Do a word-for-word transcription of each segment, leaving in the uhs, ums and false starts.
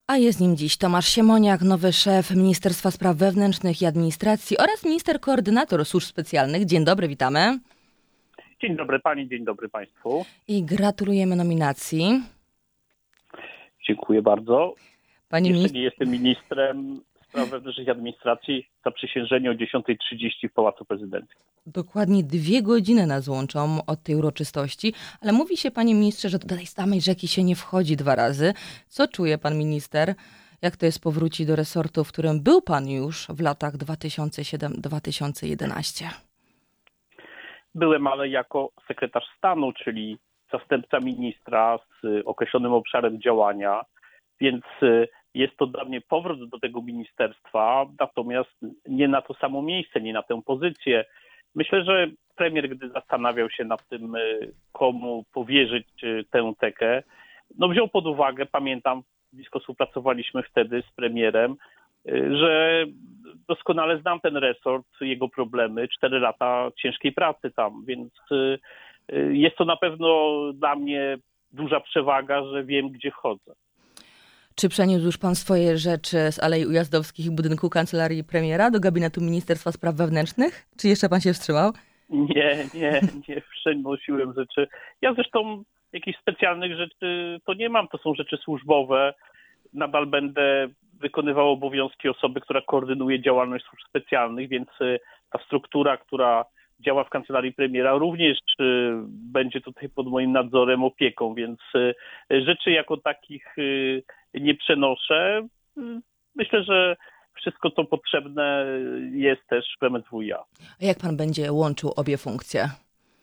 A jest nim dziś Tomasz Siemoniak, nowy szef Ministerstwa Spraw Wewnętrznych i Administracji oraz minister koordynator służb specjalnych. Dzień dobry, witamy. Dzień dobry pani, dzień dobry państwu. I gratulujemy nominacji. Dziękuję bardzo. Panie Jeszcze ministr... nie jestem ministrem Spraw Wewnętrznych i Administracji. Zaprzysiężenie o dziesiątej trzydzieści w Pałacu Prezydenckim. Dokładnie dwie godziny nas łączą od tej uroczystości, ale mówi się, panie ministrze, że do tej samej rzeki się nie wchodzi dwa razy. Co czuje pan minister? Jak to jest powrócić do resortu, w którym był pan już w latach dwa tysiące siódmy do dwa tysiące jedenastego? Byłem, ale jako sekretarz stanu, czyli zastępca ministra z określonym obszarem działania, więc jest to dla mnie powrót do tego ministerstwa, natomiast nie na to samo miejsce, nie na tę pozycję. Myślę, że premier, gdy zastanawiał się nad tym, komu powierzyć tę tekę, no wziął pod uwagę, pamiętam, blisko współpracowaliśmy wtedy z premierem, że doskonale znam ten resort, jego problemy, cztery lata ciężkiej pracy tam, więc jest to na pewno dla mnie duża przewaga, że wiem, gdzie wchodzę. Czy przeniósł już pan swoje rzeczy z Alei Ujazdowskich i budynku kancelarii premiera do gabinetu Ministerstwa Spraw Wewnętrznych? Czy jeszcze pan się wstrzymał? Nie, nie, nie przenosiłem rzeczy. Ja zresztą jakichś specjalnych rzeczy to nie mam, to są rzeczy służbowe. Nadal będę wykonywał obowiązki osoby, która koordynuje działalność służb specjalnych, więc ta struktura, która działa w kancelarii premiera, również będzie tutaj pod moim nadzorem, opieką, więc rzeczy jako takich nie przenoszę. Myślę, że wszystko, co potrzebne jest też w M S W iA. A jak pan będzie łączył obie funkcje?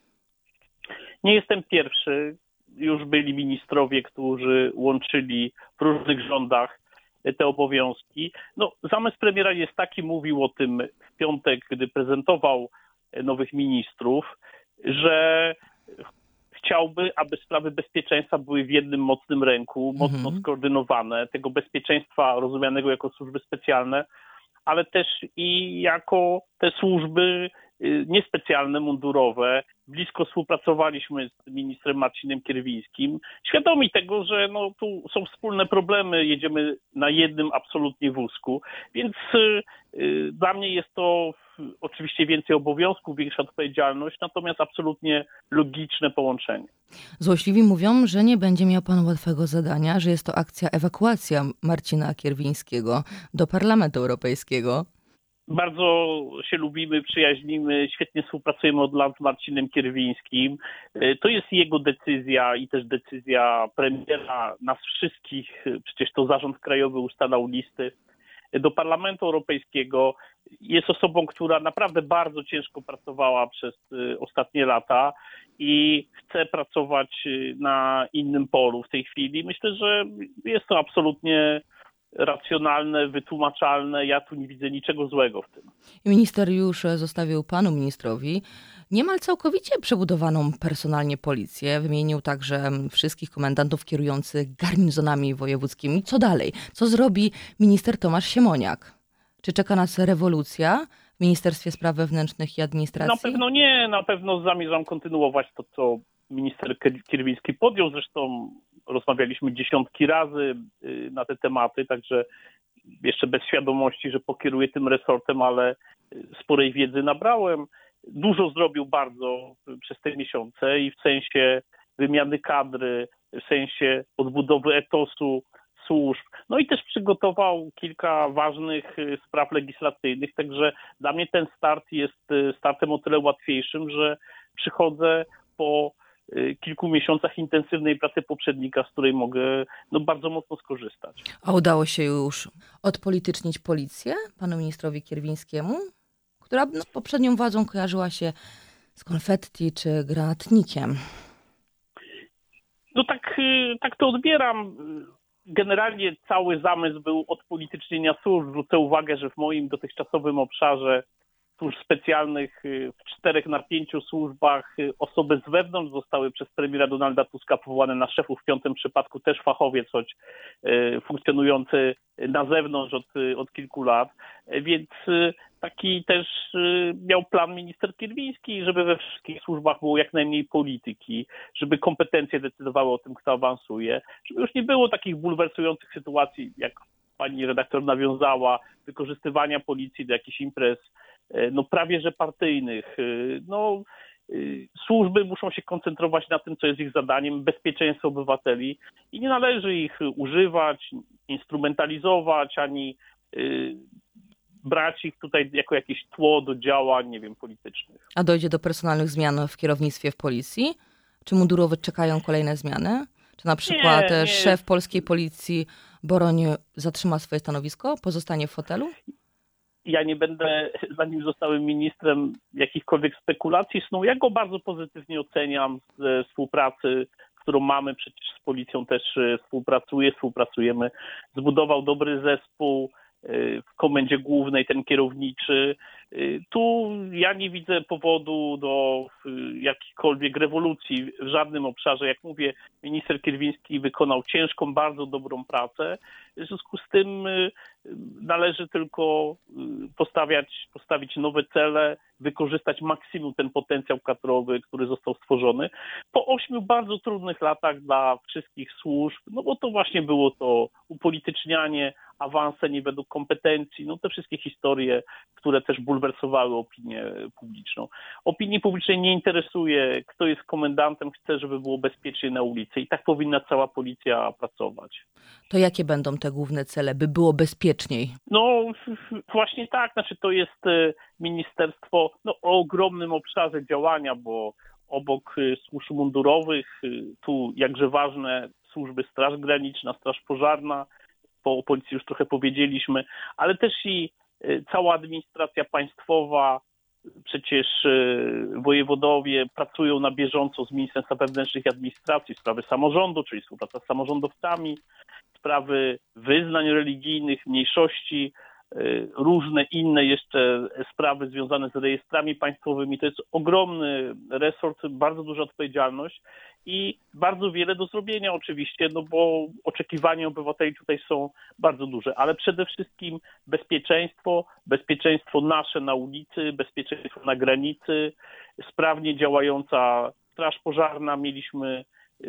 Nie jestem pierwszy. Już byli ministrowie, którzy łączyli w różnych rządach te obowiązki. No, zamysł premiera jest taki, mówił o tym w piątek, gdy prezentował nowych ministrów, że chciałby, aby sprawy bezpieczeństwa były w jednym mocnym ręku, mocno mhm. skoordynowane, tego bezpieczeństwa rozumianego jako służby specjalne, ale też i jako te służby niespecjalne, mundurowe. Blisko współpracowaliśmy z ministrem Marcinem Kierwińskim, świadomi tego, że no, tu są wspólne problemy, jedziemy na jednym absolutnie wózku, więc y, dla mnie jest to oczywiście więcej obowiązków, większa odpowiedzialność, natomiast absolutnie logiczne połączenie. Złośliwi mówią, że nie będzie miał pan łatwego zadania, że jest to akcja ewakuacja Marcina Kierwińskiego do Parlamentu Europejskiego. Bardzo się lubimy, przyjaźnimy, świetnie współpracujemy od lat z Marcinem Kierwińskim. To jest jego decyzja i też decyzja premiera, nas wszystkich. Przecież to Zarząd Krajowy ustalał listy do Parlamentu Europejskiego. Jest osobą, która naprawdę bardzo ciężko pracowała przez ostatnie lata i chce pracować na innym polu w tej chwili. Myślę, że jest to absolutnie racjonalne, wytłumaczalne. Ja tu nie widzę niczego złego w tym. Minister już zostawił panu ministrowi niemal całkowicie przebudowaną personalnie policję. Wymienił także wszystkich komendantów kierujących garnizonami wojewódzkimi. Co dalej? Co zrobi minister Tomasz Siemoniak? Czy czeka nas rewolucja w Ministerstwie Spraw Wewnętrznych i Administracji? Na pewno nie. Na pewno zamierzam kontynuować to, co minister Kierwiński podjął. Zresztą rozmawialiśmy dziesiątki razy na te tematy, także jeszcze bez świadomości, że pokieruję tym resortem, ale sporej wiedzy nabrałem. Dużo zrobił bardzo przez te miesiące i w sensie wymiany kadry, w sensie odbudowy etosu służb. No i też przygotował kilka ważnych spraw legislacyjnych, także dla mnie ten start jest startem o tyle łatwiejszym, że przychodzę po kilku miesiącach intensywnej pracy poprzednika, z której mogę no, bardzo mocno skorzystać. A udało się już odpolitycznić policję panu ministrowi Kierwińskiemu, która no, poprzednią władzą kojarzyła się z konfetti czy granatnikiem? No tak, tak to odbieram. Generalnie cały zamysł był odpolitycznienia służb. Zwrócę uwagę, że w moim dotychczasowym obszarze służb specjalnych w czterech na pięciu służbach osoby z wewnątrz zostały przez premiera Donalda Tuska powołane na szefów, w piątym przypadku też fachowiec, choć funkcjonujący na zewnątrz od, od kilku lat, więc taki też miał plan minister Kierwiński, żeby we wszystkich służbach było jak najmniej polityki, żeby kompetencje decydowały o tym, kto awansuje, żeby już nie było takich bulwersujących sytuacji, jak pani redaktor nawiązała, wykorzystywania policji do jakichś imprez, no prawie że partyjnych. No, służby muszą się koncentrować na tym, co jest ich zadaniem, bezpieczeństwo obywateli i nie należy ich używać, instrumentalizować, ani brać ich tutaj jako jakieś tło do działań, nie wiem, politycznych. A dojdzie do personalnych zmian w kierownictwie w policji? Czy mundurowy czekają kolejne zmiany? Czy na przykład nie, nie. szef polskiej policji Boroń zatrzyma swoje stanowisko, pozostanie w fotelu? Ja nie będę, zanim zostałem ministrem, jakichkolwiek spekulacji snu. Ja go bardzo pozytywnie oceniam ze współpracy, którą mamy, przecież z policją też współpracuję, współpracujemy. Zbudował dobry zespół w komendzie głównej, ten kierowniczy. Tu ja nie widzę powodu do jakichkolwiek rewolucji w żadnym obszarze. Jak mówię, minister Kierwiński wykonał ciężką, bardzo dobrą pracę. W związku z tym należy tylko postawiać, postawić nowe cele, wykorzystać maksimum ten potencjał kadrowy, który został stworzony. Po ośmiu bardzo trudnych latach dla wszystkich służb, no bo to właśnie było to upolitycznianie, awanse nie według kompetencji, no te wszystkie historie, które też bulwersowały opinię publiczną. Opinii publicznej nie interesuje, kto jest komendantem, chce, żeby było bezpiecznie na ulicy i tak powinna cała policja pracować. To jakie będą te główne cele, by było bezpieczniej? No właśnie tak, znaczy to jest ministerstwo no, o ogromnym obszarze działania, bo obok służb mundurowych, tu jakże ważne służby Straż Graniczna, Straż Pożarna, o policji już trochę powiedzieliśmy, ale też i cała administracja państwowa, przecież wojewodowie pracują na bieżąco z Ministerstwem Spraw Wewnętrznych i Administracji, sprawy samorządu, czyli współpraca z samorządowcami, sprawy wyznań religijnych, mniejszości, różne inne jeszcze sprawy związane z rejestrami państwowymi. To jest ogromny resort, bardzo duża odpowiedzialność i bardzo wiele do zrobienia oczywiście, no bo oczekiwania obywateli tutaj są bardzo duże, ale przede wszystkim bezpieczeństwo, bezpieczeństwo nasze na ulicy, bezpieczeństwo na granicy, sprawnie działająca Straż Pożarna. Mieliśmy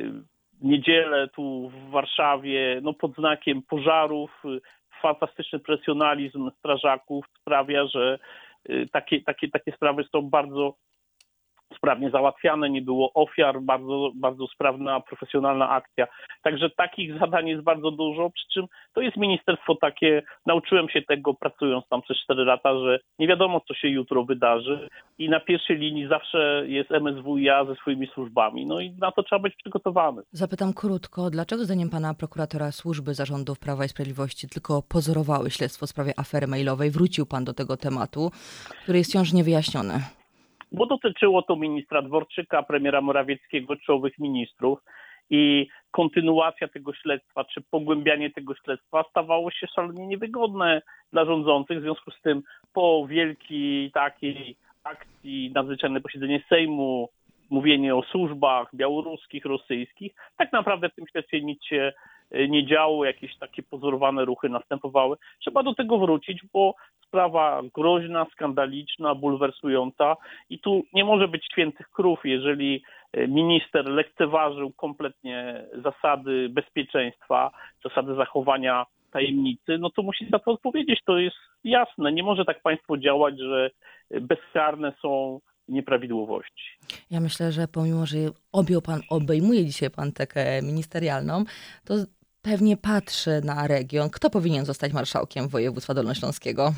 niedzielę tu w Warszawie, no pod znakiem pożarów. Fantastyczny profesjonalizm strażaków sprawia, że takie, takie, takie sprawy są bardzo sprawnie załatwiane, nie było ofiar, bardzo, bardzo sprawna, profesjonalna akcja. Także takich zadań jest bardzo dużo, przy czym to jest ministerstwo takie, nauczyłem się tego pracując tam przez cztery lata, że nie wiadomo, co się jutro wydarzy i na pierwszej linii zawsze jest M S W i A ze swoimi służbami. No i na to trzeba być przygotowany. Zapytam krótko, dlaczego zdaniem pana prokuratora służby zarządów Prawa i Sprawiedliwości tylko pozorowały śledztwo w sprawie afery mailowej? Wrócił pan do tego tematu, który jest wciąż niewyjaśniony. Bo dotyczyło to ministra Dworczyka, premiera Morawieckiego, czołowych ministrów i kontynuacja tego śledztwa, czy pogłębianie tego śledztwa stawało się szalenie niewygodne dla rządzących. W związku z tym po wielkiej takiej akcji, nadzwyczajne posiedzenie Sejmu, mówienie o służbach białoruskich, rosyjskich, tak naprawdę w tym śledztwie nic się nie działo, jakieś takie pozorowane ruchy następowały. Trzeba do tego wrócić, bo sprawa groźna, skandaliczna, bulwersująca i tu nie może być świętych krów. Jeżeli minister lekceważył kompletnie zasady bezpieczeństwa, zasady zachowania tajemnicy, no to musi za to odpowiedzieć. To jest jasne. Nie może tak państwo działać, że bezkarne są nieprawidłowości. Ja myślę, że pomimo, że objął pan, obejmuje dzisiaj pan tekę ministerialną, to pewnie patrzy na region. Kto powinien zostać marszałkiem województwa dolnośląskiego?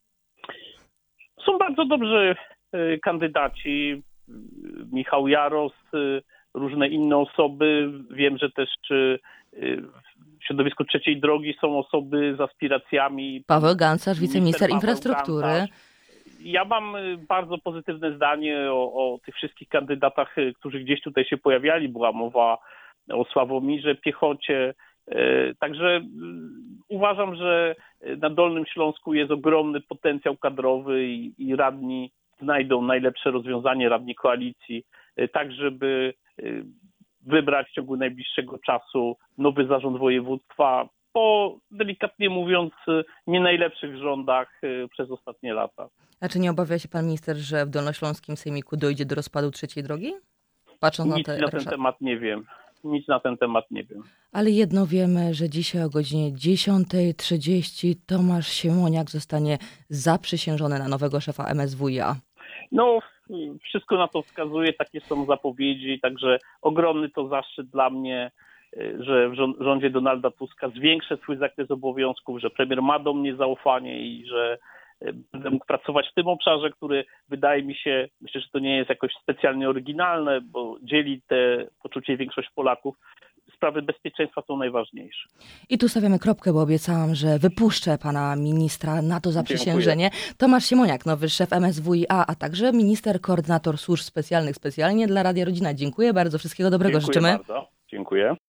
Są bardzo dobrzy kandydaci. Michał Jaros, różne inne osoby. Wiem, że też w środowisku Trzeciej Drogi są osoby z aspiracjami. Paweł Gancarz, wiceminister infrastruktury. Gancarz. Ja mam bardzo pozytywne zdanie o, o tych wszystkich kandydatach, którzy gdzieś tutaj się pojawiali. Była mowa o Sławomirze Piechocie. Także uważam, że na Dolnym Śląsku jest ogromny potencjał kadrowy i, i radni znajdą najlepsze rozwiązanie, radni koalicji, tak żeby wybrać w ciągu najbliższego czasu nowy zarząd województwa po, delikatnie mówiąc, nie najlepszych rządach przez ostatnie lata. A czy nie obawia się pan minister, że w Dolnośląskim Sejmiku dojdzie do rozpadu trzeciej drogi? Patrząc Nic na te na ten temat nie wiem. Nic na ten temat nie wiem. Ale jedno wiemy, że dzisiaj o godzinie dziesiąta trzydzieści Tomasz Siemoniak zostanie zaprzysiężony na nowego szefa M S W i A. No, wszystko na to wskazuje, takie są zapowiedzi, także ogromny to zaszczyt dla mnie, że w rządzie Donalda Tuska zwiększę swój zakres obowiązków, że premier ma do mnie zaufanie i że będę mógł pracować w tym obszarze, który wydaje mi się, myślę, że to nie jest jakoś specjalnie oryginalne, bo dzieli te poczucie większość Polaków. Sprawy bezpieczeństwa są najważniejsze. I tu stawiamy kropkę, bo obiecałam, że wypuszczę pana ministra na to zaprzysiężenie. Dziękuję. Tomasz Siemoniak, nowy szef M S W i A, a także minister, koordynator służb specjalnych specjalnie dla Radia Rodzina. Dziękuję bardzo, wszystkiego dobrego Dziękuję życzymy. Bardzo. Dziękuję.